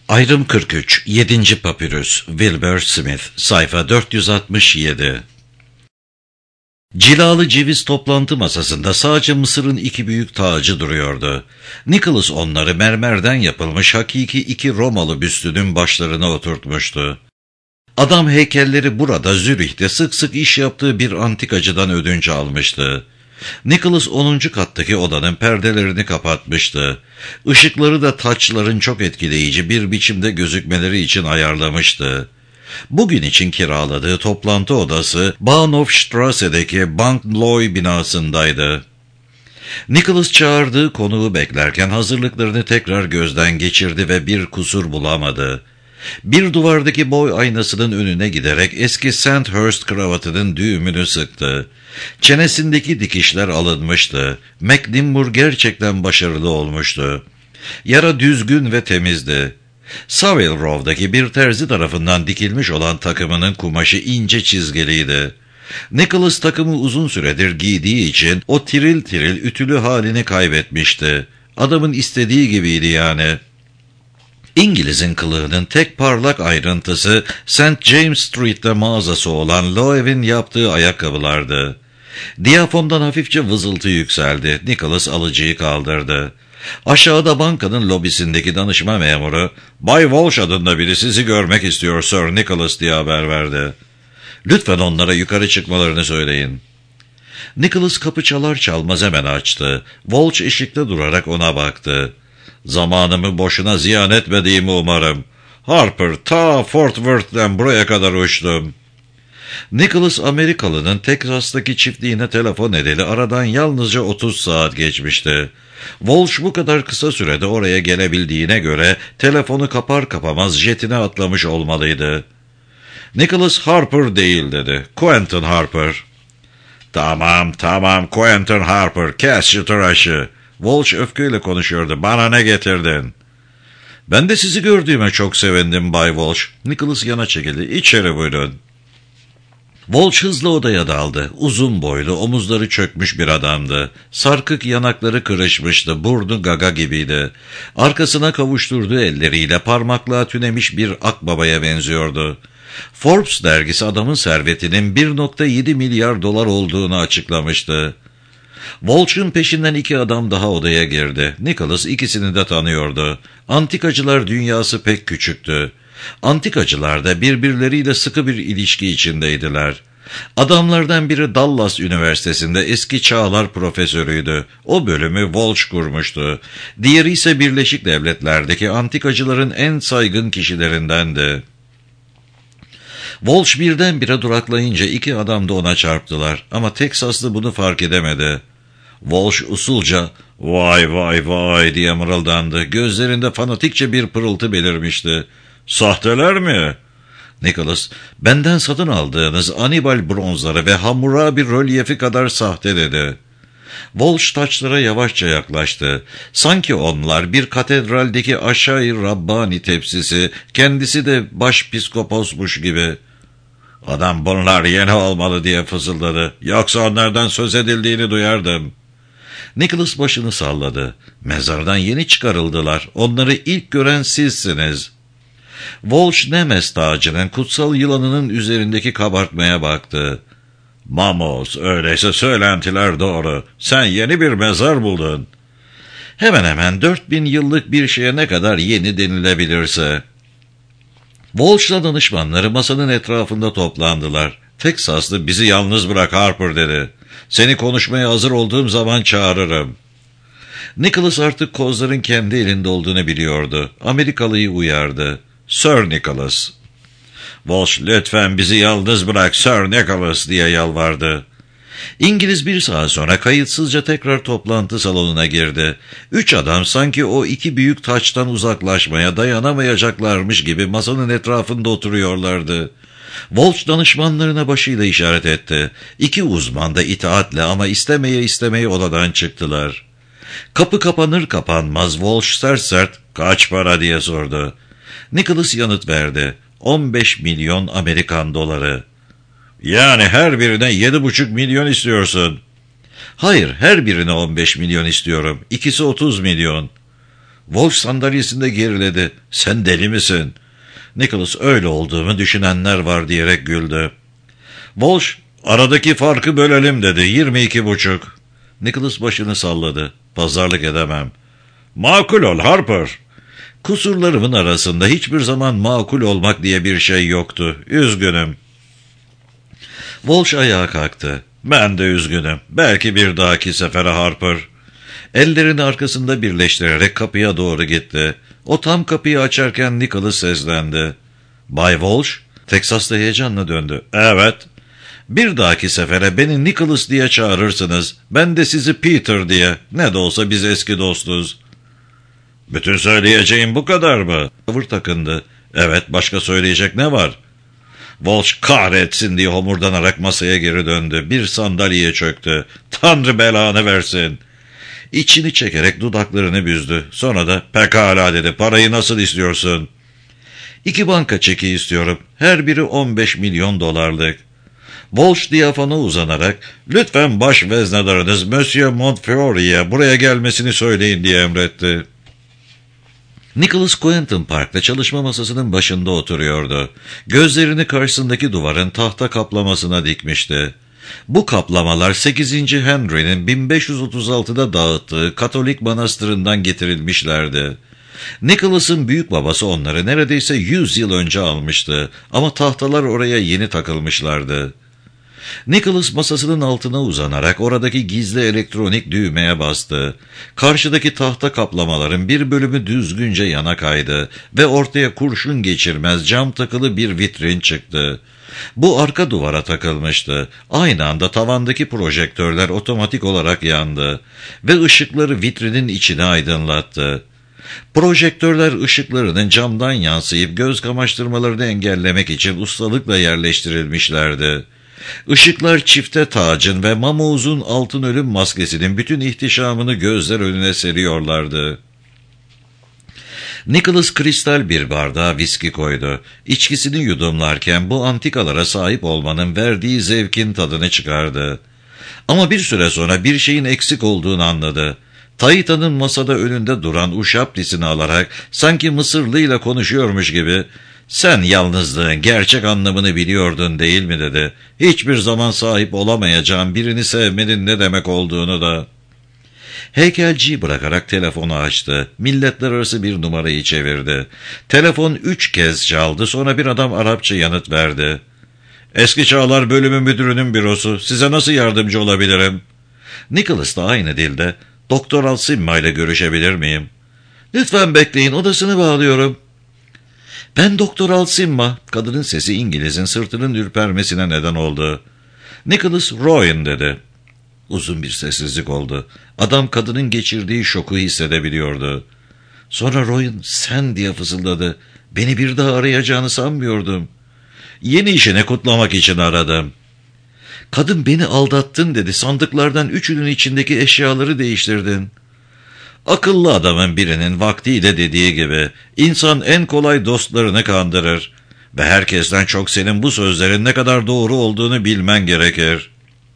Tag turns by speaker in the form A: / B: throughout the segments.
A: Ayrım 43, 7. Papyrus, Wilbur Smith, sayfa 467. Cilalı ceviz toplantı masasında sadece Mısır'ın iki büyük tacı duruyordu. Nicholas onları mermerden yapılmış hakiki iki Romalı büstünün başlarına oturtmuştu. Adam heykelleri burada Zürih'te sık sık iş yaptığı bir antikacıdan ödünç almıştı. Nicholas 10. kattaki odanın perdelerini kapatmıştı. Işıkları da taçların çok etkileyici bir biçimde gözükmeleri için ayarlamıştı. Bugün için kiraladığı toplantı odası Bahnhofstrasse'deki Bankloy binasındaydı. Nicholas çağırdığı konuğu beklerken hazırlıklarını tekrar gözden geçirdi ve bir kusur bulamadı. Bir duvardaki boy aynasının önüne giderek eski Sandhurst kravatının düğümünü sıktı. Çenesindeki dikişler alınmıştı. McNimbur gerçekten başarılı olmuştu. Yara düzgün ve temizdi. Savile Row'daki bir terzi tarafından dikilmiş olan takımının kumaşı ince çizgiliydi. Nicholas takımı uzun süredir giydiği için o tiril tiril ütülü halini kaybetmişti. Adamın istediği gibiydi yani. İngiliz'in kılığının tek parlak ayrıntısı St. James Street'te mağazası olan Loew'in yaptığı ayakkabılardı. Diyafondan hafifçe vızıltı yükseldi. Nicholas alıcıyı kaldırdı. Aşağıda bankanın lobisindeki danışma memuru, "Bay Walsh adında biri sizi görmek istiyor Sir Nicholas" diye haber verdi. "Lütfen onlara yukarı çıkmalarını söyleyin." Nicholas kapı çalar çalmaz hemen açtı. Walsh ışıkta durarak ona baktı. "Zamanımı boşuna ziyan etmediğimi umarım. Harper, ta Fort Worth'ten buraya kadar uçtum." Nicholas Amerikalı'nın Teksas'taki çiftliğine telefon edeli aradan yalnızca 30 saat geçmişti. Walsh bu kadar kısa sürede oraya gelebildiğine göre telefonu kapar kapamaz jetine atlamış olmalıydı. "Nicholas Harper değil" dedi. "Quentin Harper." Tamam, Quentin Harper, kes şu tıraşı." Walsh öfkeyle konuşuyordu. "Bana ne getirdin?" "Ben de sizi gördüğüme çok sevindim Bay Walsh." Nicholas yana çekildi. "İçeri buyurun." Walsh hızla odaya daldı. Uzun boylu, omuzları çökmüş bir adamdı. Sarkık yanakları kırışmıştı, burnu gaga gibiydi. Arkasına kavuşturduğu elleriyle parmaklığa tünemiş bir akbabaya benziyordu. Forbes dergisi adamın servetinin 1,7 milyar dolar olduğunu açıklamıştı. Walsh'ın peşinden iki adam daha odaya girdi. Nicholas ikisini de tanıyordu. Antikacılar dünyası pek küçüktü. Antikacılar da birbirleriyle sıkı bir ilişki içindeydiler. Adamlardan biri Dallas Üniversitesi'nde eski çağlar profesörüydü. O bölümü Walsh kurmuştu. Diğeri ise Birleşik Devletler'deki antikacıların en saygın kişilerindendi. Walsh birdenbire duraklayınca iki adam da ona çarptılar ama Teksaslı bunu fark edemedi. Walsh usulca "Vay" diye mırıldandı. Gözlerinde fanatikçe bir pırıltı belirmişti. "Sahteler mi?" Nicholas, "Benden satın aldığınız Anibal bronzları ve Hammurabi rölyefi kadar sahte" dedi. Walsh taçlara yavaşça yaklaştı. Sanki onlar bir katedraldeki aşağı-i Rabbani tepsisi, kendisi de başpiskoposmuş gibi. "Adam bunlar yeni olmalı" diye fısıldadı. "Yoksa onlardan söz edildiğini duyardım." Nicholas başını salladı. "Mezardan yeni çıkarıldılar. Onları ilk gören sizsiniz." Walsh Nemes tacının kutsal yılanının üzerindeki kabartmaya baktı. "Mamos, öyleyse söylentiler doğru. Sen yeni bir mezar buldun." "Hemen hemen 4000 yıllık bir şeye ne kadar yeni denilebilirse." Walsh'la danışmanları masanın etrafında toplandılar. "Teksaslı, bizi yalnız bırak Harper" dedi. "Seni konuşmaya hazır olduğum zaman çağırırım." Nicholas artık kozların kendi elinde olduğunu biliyordu. Amerikalıyı uyardı. "Sir Nicholas." "Walsh, lütfen bizi yalnız bırak Sir Nicholas" diye yalvardı. İngiliz bir saat sonra kayıtsızca tekrar toplantı salonuna girdi. Üç adam sanki o iki büyük taçtan uzaklaşmaya dayanamayacaklarmış gibi masanın etrafında oturuyorlardı. Walsh danışmanlarına başıyla işaret etti. İki uzman da itaatle ama istemeye odadan çıktılar. Kapı kapanır kapanmaz Walsh sert "Kaç para?" diye sordu. Nicholas yanıt verdi. 15 milyon Amerikan doları. "Yani her birine 7,5 milyon istiyorsun?" "Hayır, her birine 15 milyon istiyorum. İkisi 30 milyon. Walsh sandalyesinde geriledi. Sen deli misin? Nicholas öyle olduğumu düşünenler var diyerek güldü. Walsh, aradaki farkı bölelim dedi. 22,5. Nicholas başını salladı. Pazarlık edemem. Makul ol Harper. Kusurlarımın arasında hiçbir zaman makul olmak diye bir şey yoktu. Üzgünüm. Walsh ayağa kalktı. Ben de üzgünüm. Belki bir dahaki sefere Harper. Ellerini arkasında birleştirerek kapıya doğru gitti. O tam kapıyı açarken Nicholas seslendi. Bay Walsh, Texas'ta heyecanla döndü. Evet. Bir dahaki sefere beni Nicholas diye çağırırsınız. Ben de sizi Peter diye. Ne de olsa biz eski dostuz. Bütün söyleyeceğim bu kadar mı? Tavır takındı. Evet, başka söyleyecek ne var? Walsh kahretsin diye homurdanarak masaya geri döndü. Bir sandalyeye çöktü. Tanrı belanı versin. İçini çekerek dudaklarını büzdü. Sonra da pekala dedi. Parayı nasıl istiyorsun? 2 banka çeki istiyorum. Her biri 15 milyon dolarlık. Walsh diyafana uzanarak lütfen baş veznedarınız Monsieur Montfiore'ye buraya gelmesini söyleyin diye emretti. Nicholas Quentin Park'ta çalışma masasının başında oturuyordu. Gözlerini karşısındaki duvarın tahta kaplamasına dikmişti. Bu kaplamalar 8. Henry'nin 1536'da dağıttığı Katolik manastırından getirilmişlerdi. Nicholas'ın büyük babası onları neredeyse 100 yıl önce almıştı ama tahtalar oraya yeni takılmışlardı. Nicholas masasının altına uzanarak oradaki gizli elektronik düğmeye bastı. Karşıdaki tahta kaplamaların bir bölümü düzgünce yana kaydı ve ortaya kurşun geçirmez cam takılı bir vitrin çıktı. Bu arka duvara takılmıştı. Aynı anda tavandaki projektörler otomatik olarak yandı ve ışıkları vitrinin içine aydınlattı. Projektörler ışıklarının camdan yansıyıp göz kamaştırmalarını engellemek için ustalıkla yerleştirilmişlerdi. Işıklar çifte tacın ve mamuzun altın ölüm maskesinin bütün ihtişamını gözler önüne seriyorlardı. Nicholas kristal bir bardağa viski koydu. İçkisini yudumlarken bu antikalara sahip olmanın verdiği zevkin tadını çıkardı. Ama bir süre sonra bir şeyin eksik olduğunu anladı. Taita'nın masada önünde duran uşaplisini alarak sanki Mısırlıyla konuşuyormuş gibi ''Sen yalnızlığın gerçek anlamını biliyordun değil mi?'' dedi. ''Hiçbir zaman sahip olamayacağın birini sevmenin ne demek olduğunu da.'' Heykelciyi bırakarak telefonu açtı. Milletler arası bir numarayı çevirdi. Telefon 3 kez çaldı, sonra bir adam Arapça yanıt verdi. ''Eski Çağlar Bölümü Müdürü'nün bürosu. Size nasıl yardımcı olabilirim?'' Nicholas da aynı dilde ''Doktor Alsimma ile görüşebilir miyim?'' ''Lütfen bekleyin, odasını bağlıyorum.'' ''Ben Doktor Alsimma.'' Kadının sesi İngiliz'in sırtının ürpermesine neden oldu. ''Nicholas Rowan.'' dedi. Uzun bir sessizlik oldu. Adam kadının geçirdiği şoku hissedebiliyordu. Sonra Rowan ''Sen'' diye fısıldadı. ''Beni bir daha arayacağını sanmıyordum. Yeni işini kutlamak için aradım.'' ''Kadın beni aldattın'' dedi. ''Sandıklardan 3'ünün içindeki eşyaları değiştirdin.'' Akıllı adamın birinin vaktiyle dediği gibi insan en kolay dostlarını kandırır ve herkesten çok senin bu sözlerin ne kadar doğru olduğunu bilmen gerekir.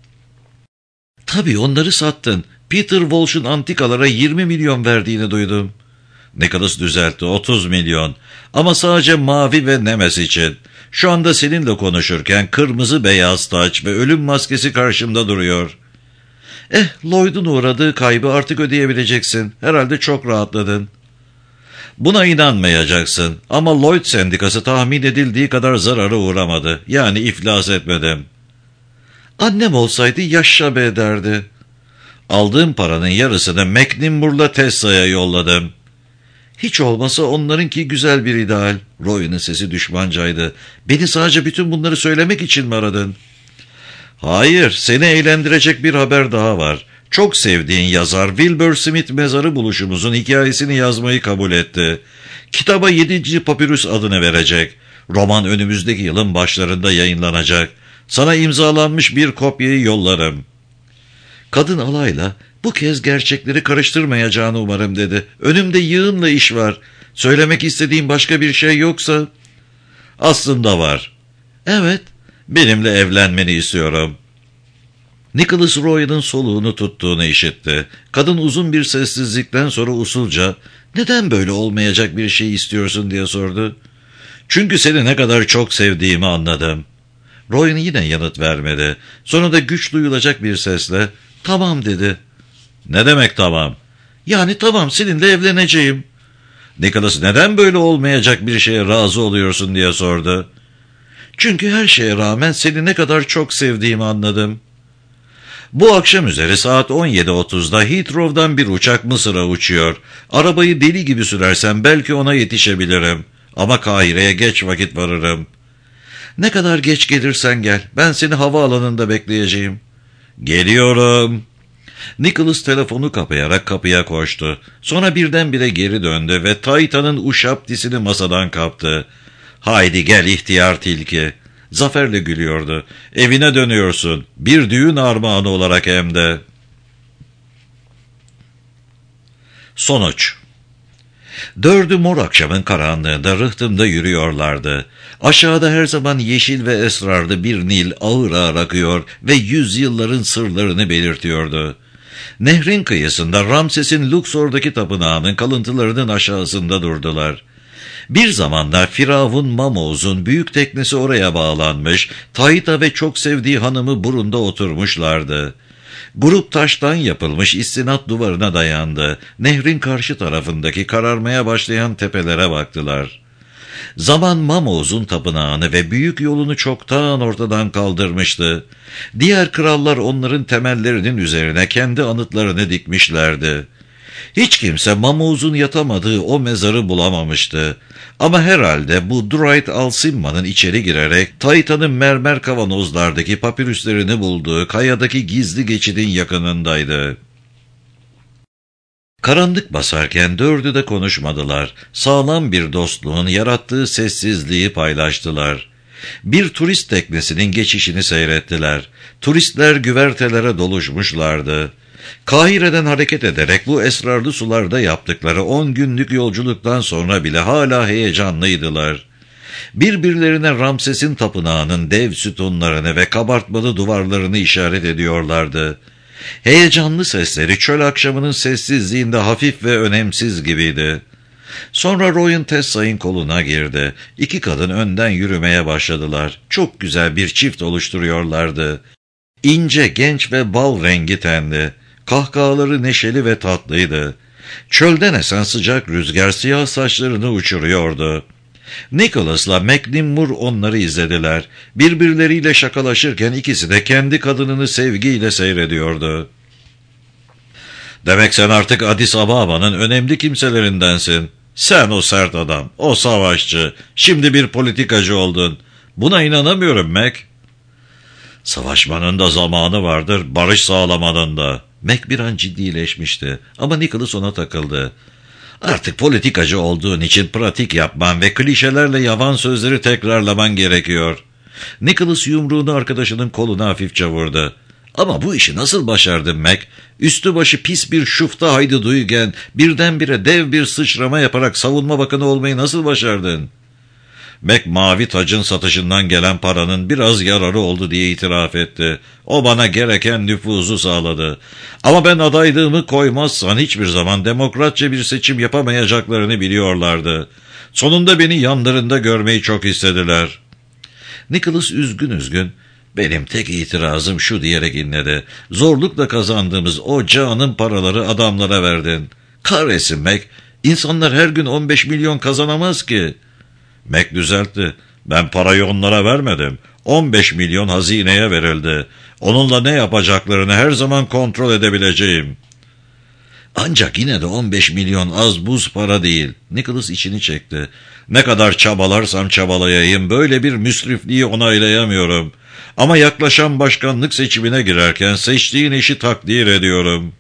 A: Tabii onları sattın. Peter Walsh'un antikalara 20 milyon verdiğini duydum. Nicholas düzeltti, 30 milyon. Ama sadece mavi ve Nemes için. Şu anda seninle konuşurken kırmızı beyaz taç ve ölüm maskesi karşımda duruyor. Lloyd'un uğradığı kaybı artık ödeyebileceksin. Herhalde çok rahatladın. Buna inanmayacaksın ama Lloyd Sendikası tahmin edildiği kadar zarara uğramadı. Yani iflas etmedim. Annem olsaydı yaşa be derdi. Aldığım paranın yarısını McNimbur'la Tesla'ya yolladım. Hiç olmasa onlarınki güzel bir ideal. Roy'un sesi düşmancaydı. Beni sadece bütün bunları söylemek için mi aradın? Hayır, seni eğlendirecek bir haber daha var. Çok sevdiğin yazar Wilbur Smith mezarı buluşumuzun hikayesini yazmayı kabul etti. Kitaba 7. Papyrus adını verecek. Roman önümüzdeki yılın başlarında yayınlanacak. Sana imzalanmış bir kopyayı yollarım. Kadın alayla bu kez gerçekleri karıştırmayacağını umarım dedi. Önümde yığınla iş var. Söylemek istediğin başka bir şey yoksa? Aslında var. Evet. Benimle evlenmeni istiyorum. Nicholas Rowan'ın soluğunu tuttuğunu işitti. Kadın uzun bir sessizlikten sonra usulca "Neden böyle olmayacak bir şey istiyorsun?" diye sordu. "Çünkü seni ne kadar çok sevdiğimi anladım." Rowan yine yanıt vermedi. Sonra da güç duyulacak bir sesle "Tamam" dedi. "Ne demek tamam?" "Yani tamam, seninle evleneceğim." Nicholas "Neden böyle olmayacak bir şeye razı oluyorsun?" diye sordu. "Çünkü her şeye rağmen seni ne kadar çok sevdiğimi anladım." Bu akşam üzeri saat 17.30'da Heathrow'dan bir uçak Mısır'a uçuyor. Arabayı deli gibi sürersem belki ona yetişebilirim. Ama Kahire'ye geç vakit varırım. "Ne kadar geç gelirsen gel. Ben seni havaalanında bekleyeceğim." "Geliyorum." Nicholas telefonu kapayarak kapıya koştu. Sonra birdenbire geri döndü ve Tayta'nın uşaptisini masadan kaptı. "Haydi gel ihtiyar tilki." Zaferle gülüyordu. "Evine dönüyorsun. Bir düğün armağanı olarak hem de." Sonuç. Dördü mor akşamın karanlığında rıhtımda yürüyorlardı. Aşağıda her zaman yeşil ve esrarlı bir Nil ağır ağır akıyor ve yüzyılların sırlarını belirtiyordu. Nehrin kıyısında Ramses'in Luxor'daki tapınağının kalıntılarının aşağısında durdular. Bir zamanlar Firavun Mamoz'un büyük teknesi oraya bağlanmış, Taita ve çok sevdiği hanımı burunda oturmuşlardı. Grup taştan yapılmış istinat duvarına dayandı. Nehrin karşı tarafındaki kararmaya başlayan tepelere baktılar. Zaman Mamoz'un tapınağını ve büyük yolunu çoktan ortadan kaldırmıştı. Diğer krallar onların temellerinin üzerine kendi anıtlarını dikmişlerdi. Hiç kimse Mamoz'un yatamadığı o mezarı bulamamıştı. Ama herhalde bu Dwight Alsimma'nın içeri girerek Taita'nın mermer kavanozlardaki papirüslerini bulduğu kayadaki gizli geçidin yakınındaydı. Karanlık basarken dördü de konuşmadılar. Sağlam bir dostluğun yarattığı sessizliği paylaştılar. Bir turist teknesinin geçişini seyrettiler. Turistler güvertelere doluşmuşlardı. Kahire'den hareket ederek bu esrarlı sularda yaptıkları 10 günlük yolculuktan sonra bile hala heyecanlıydılar. Birbirlerine Ramses'in tapınağının dev sütunlarını ve kabartmalı duvarlarını işaret ediyorlardı. Heyecanlı sesleri çöl akşamının sessizliğinde hafif ve önemsiz gibiydi. Sonra Rowan Tessa'nın koluna girdi. İki kadın önden yürümeye başladılar. Çok güzel bir çift oluşturuyorlardı. İnce, genç ve bal rengi tendi. Kahkahaları neşeli ve tatlıydı. Çölden esen sıcak rüzgar siyah saçlarını uçuruyordu. Nicholas'la McNimmur onları izlediler. Birbirleriyle şakalaşırken ikisi de kendi kadınını sevgiyle seyrediyordu. "Demek sen artık Addis Ababa'nın önemli kimselerindensin. Sen o sert adam, o savaşçı, şimdi bir politikacı oldun. Buna inanamıyorum Mac." "Savaşmanın da zamanı vardır, barış sağlamanın da." Mac bir an ciddileşmişti ama Nicholas ona takıldı. "Artık politikacı olduğun için pratik yapman ve klişelerle yavan sözleri tekrarlaman gerekiyor." Nicholas yumruğunu arkadaşının koluna hafifçe vurdu. "Ama bu işi nasıl başardın Mac? Üstü başı pis bir şufta hayduduyken birdenbire dev bir sıçrama yaparak savunma bakanı olmayı nasıl başardın?" Mac mavi tacın satışından gelen paranın biraz yararı oldu diye itiraf etti. "O bana gereken nüfuzu sağladı. Ama ben adaylığımı koymazsan hiçbir zaman demokratça bir seçim yapamayacaklarını biliyorlardı. Sonunda beni yanlarında görmeyi çok istediler." Nicholas üzgün, "Benim tek itirazım şu" diyerek inledi. "Zorlukla kazandığımız o canın paraları adamlara verdin." "Kahretsin Mac, insanlar her gün 15 milyon kazanamaz ki." Mac düzeltti. "Ben parayı onlara vermedim. 15 milyon hazineye verildi. Onunla ne yapacaklarını her zaman kontrol edebileceğim." "Ancak yine de 15 milyon az buz para değil." Nicholas içini çekti. "Ne kadar çabalarsam çabalayayım böyle bir müsrifliği onaylayamıyorum. Ama yaklaşan başkanlık seçimine girerken seçtiğin eşi takdir ediyorum."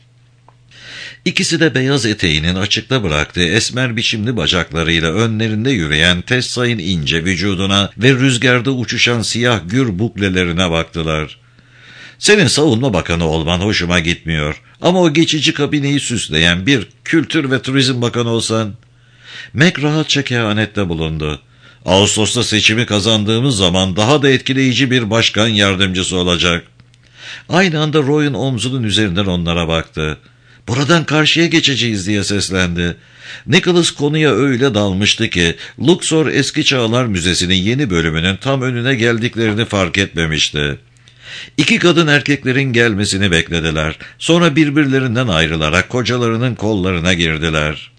A: İkisi de beyaz eteğinin açıkta bıraktığı esmer biçimli bacaklarıyla önlerinde yürüyen Tessa'nın ince vücuduna ve rüzgarda uçuşan siyah gür buklelerine baktılar. "Senin savunma bakanı olman hoşuma gitmiyor. Ama o geçici kabineyi süsleyen bir kültür ve turizm bakanı olsan." Mac rahatça kehanette bulundu. "Ağustos'ta seçimi kazandığımız zaman daha da etkileyici bir başkan yardımcısı olacak." Aynı anda Roy'un omzunun üzerinden onlara baktı. Buradan karşıya geçeceğiz diye seslendi. Nicholas konuya öyle dalmıştı ki Luxor Eski Çağlar Müzesi'nin yeni bölümünün tam önüne geldiklerini fark etmemişti. İki kadın erkeklerin gelmesini beklediler. Sonra birbirlerinden ayrılarak kocalarının kollarına girdiler.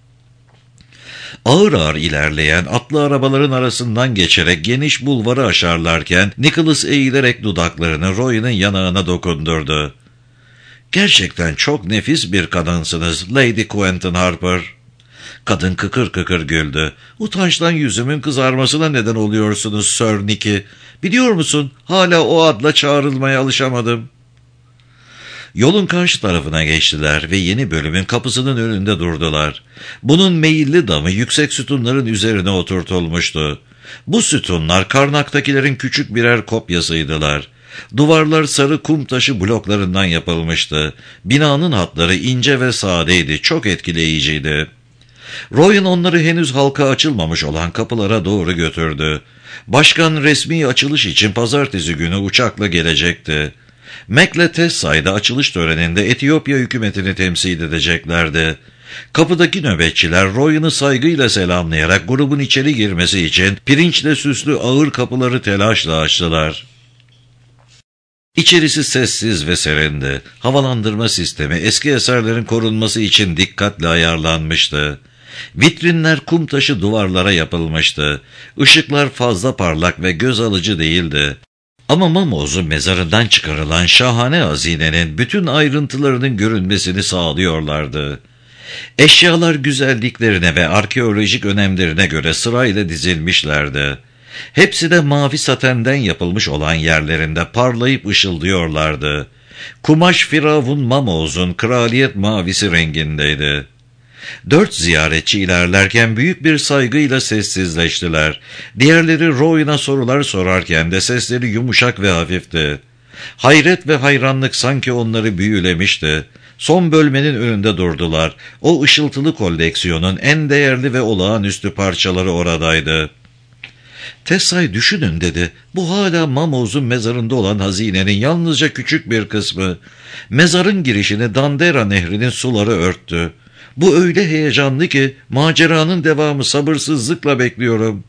A: Ağır ağır ilerleyen atlı arabaların arasından geçerek geniş bulvarı aşarlarken Nicholas eğilerek dudaklarını Roy'un yanağına dokundurdu. "Gerçekten çok nefis bir kadınsınız Lady Quentin Harper." Kadın kıkır kıkır güldü. "Utançtan yüzümün kızarmasına neden oluyorsunuz Sir Nicky. Biliyor musun, hala o adla çağrılmaya alışamadım." Yolun karşı tarafına geçtiler ve yeni bölümün kapısının önünde durdular. Bunun meyilli damı yüksek sütunların üzerine oturtulmuştu. Bu sütunlar Karnak'takilerin küçük birer kopyasıydılar. Duvarlar sarı kum taşı bloklarından yapılmıştı. Binanın hatları ince ve sadeydi, çok etkileyiciydi. Roy'un onları henüz halka açılmamış olan kapılara doğru götürdü. Başkan resmi açılış için pazartesi günü uçakla gelecekti. Mac'le Tessay'da açılış töreninde Etiyopya hükümetini temsil edeceklerdi. Kapıdaki nöbetçiler Roy'unu saygıyla selamlayarak grubun içeri girmesi için pirinçle süslü ağır kapıları telaşla açtılar. İçerisi sessiz ve serindi. Havalandırma sistemi eski eserlerin korunması için dikkatle ayarlanmıştı. Vitrinler kum taşı duvarlara yapılmıştı. Işıklar fazla parlak ve göz alıcı değildi. Ama Mamoz'un mezarından çıkarılan şahane hazinenin bütün ayrıntılarının görünmesini sağlıyorlardı. Eşyalar güzelliklerine ve arkeolojik önemlerine göre sırayla dizilmişlerdi. Hepsi de mavi satenden yapılmış olan yerlerinde parlayıp ışıldıyorlardı. Kumaş Firavun Mamoz'un kraliyet mavisi rengindeydi. 4 ziyaretçi ilerlerken büyük bir saygıyla sessizleştiler. Diğerleri Roy'una sorular sorarken de sesleri yumuşak ve hafifti. Hayret ve hayranlık sanki onları büyülemişti. Son bölmenin önünde durdular. O ışıltılı koleksiyonun en değerli ve olağanüstü parçaları oradaydı. "Tessay, düşünün," dedi. "Bu hala Mamoz'un mezarında olan hazinenin yalnızca küçük bir kısmı. Mezarın girişini Dandera Nehri'nin suları örttü. Bu öyle heyecanlı ki maceranın devamı sabırsızlıkla bekliyorum."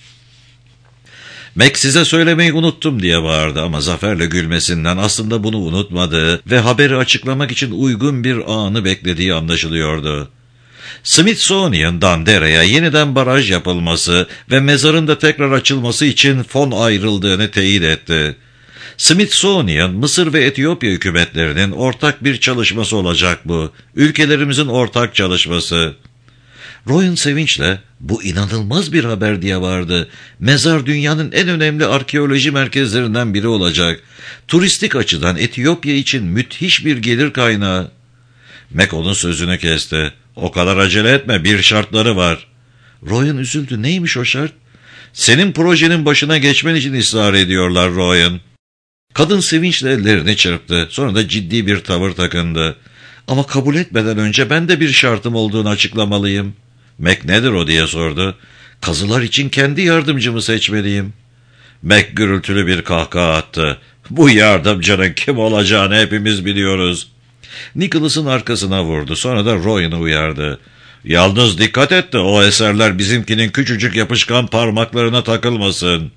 A: Mac "Size söylemeyi unuttum," diye bağırdı ama zaferle gülmesinden aslında bunu unutmadığı ve haberi açıklamak için uygun bir anı beklediği anlaşılıyordu. Smithsonian, Dandera'ya yeniden baraj yapılması ve mezarın da tekrar açılması için fon ayrıldığını teyit etti. Smithsonian, Mısır ve Etiyopya hükümetlerinin ortak bir çalışması olacak bu. Ülkelerimizin ortak çalışması. Roy'un sevinçle "Bu inanılmaz bir haber," diye bağırdı. "Mezar dünyanın en önemli arkeoloji merkezlerinden biri olacak. Turistik açıdan Etiyopya için müthiş bir gelir kaynağı." Mac onun sözünü kesti. "O kadar acele etme, bir şartları var." Roy'un üzüldü. "Neymiş o şart?" "Senin projenin başına geçmen için ısrar ediyorlar Roy'un." Kadın sevinçle ellerini çırptı. Sonra da ciddi bir tavır takındı. "Ama kabul etmeden önce ben de bir şartım olduğunu açıklamalıyım." Mac "Nedir o?" diye sordu. "Kazılar için kendi yardımcımı seçmeliyim." Mac gürültülü bir kahkaha attı. "Bu yardımcının kim olacağını hepimiz biliyoruz." Nicholas'ın arkasına vurdu. Sonra da Roy'unu uyardı. "Yalnız dikkat et de o eserler bizimkinin küçücük yapışkan parmaklarına takılmasın."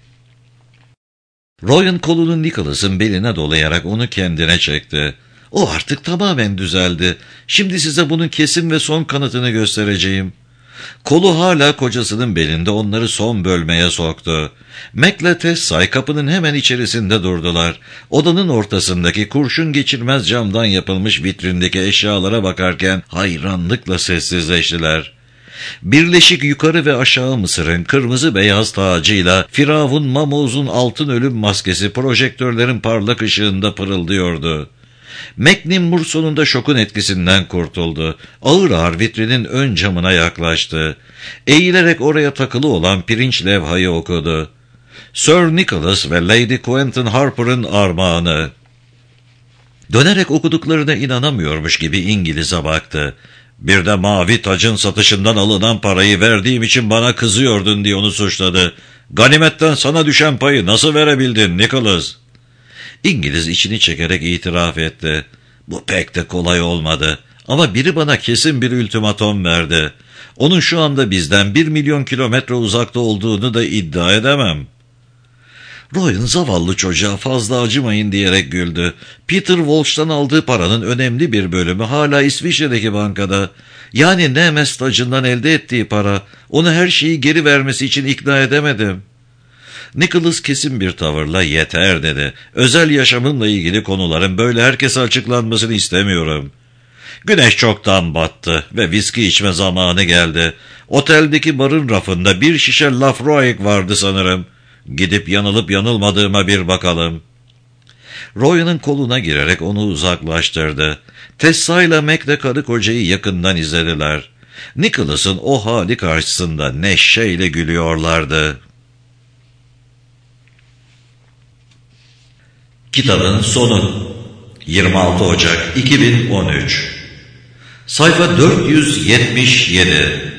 A: Roy'un kolunu Nicholas'ın beline dolayarak onu kendine çekti. "O artık tamamen düzeldi. Şimdi size bunun kesin ve son kanıtını göstereceğim." Kolu hala kocasının belinde onları son bölmeye soktu. Mac'le Tessay kapının hemen içerisinde durdular. Odanın ortasındaki kurşun geçirmez camdan yapılmış vitrindeki eşyalara bakarken hayranlıkla sessizleştiler. Birleşik yukarı ve aşağı Mısır'ın kırmızı beyaz tacıyla Firavun Mamoz'un altın ölüm maskesi projektörlerin parlak ışığında pırıldıyordu. Macnimur sonunda şokun etkisinden kurtuldu. Ağır ağır vitrinin ön camına yaklaştı. Eğilerek oraya takılı olan pirinç levhayı okudu. Sir Nicholas ve Lady Quentin Harper'ın armağanı. Dönerek okuduklarına inanamıyormuş gibi İngiliz'e baktı. "Bir de mavi tacın satışından alınan parayı verdiğim için bana kızıyordun," diye onu suçladı. "Ganimetten sana düşen payı nasıl verebildin Nicholas?" İngiliz içini çekerek itiraf etti. "Bu pek de kolay olmadı. Ama biri bana kesin bir ultimatom verdi. Onun şu anda bizden 1 milyon kilometre uzakta olduğunu da iddia edemem. Roy'un zavallı çocuğa fazla acımayın diyerek güldü. Peter Walsh'tan aldığı paranın önemli bir bölümü hala İsviçre'deki bankada. Yani Nemes tacından elde ettiği para. Onu her şeyi geri vermesi için ikna edemedim. Nicholas kesin bir tavırla yeter dedi. Özel yaşamımla ilgili konuların böyle herkese açıklanmasını istemiyorum. Güneş çoktan battı ve viski içme zamanı geldi. Oteldeki barın rafında bir şişe Lafroig vardı sanırım. Gidip yanılıp yanılmadığıma bir bakalım. Roy'un koluna girerek onu uzaklaştırdı. Tessa ile Mac de karı kocayı yakından izlediler. Nicholas'ın o hali karşısında neşeyle gülüyorlardı. Kitabın sonu 26 Ocak 2013 Sayfa 477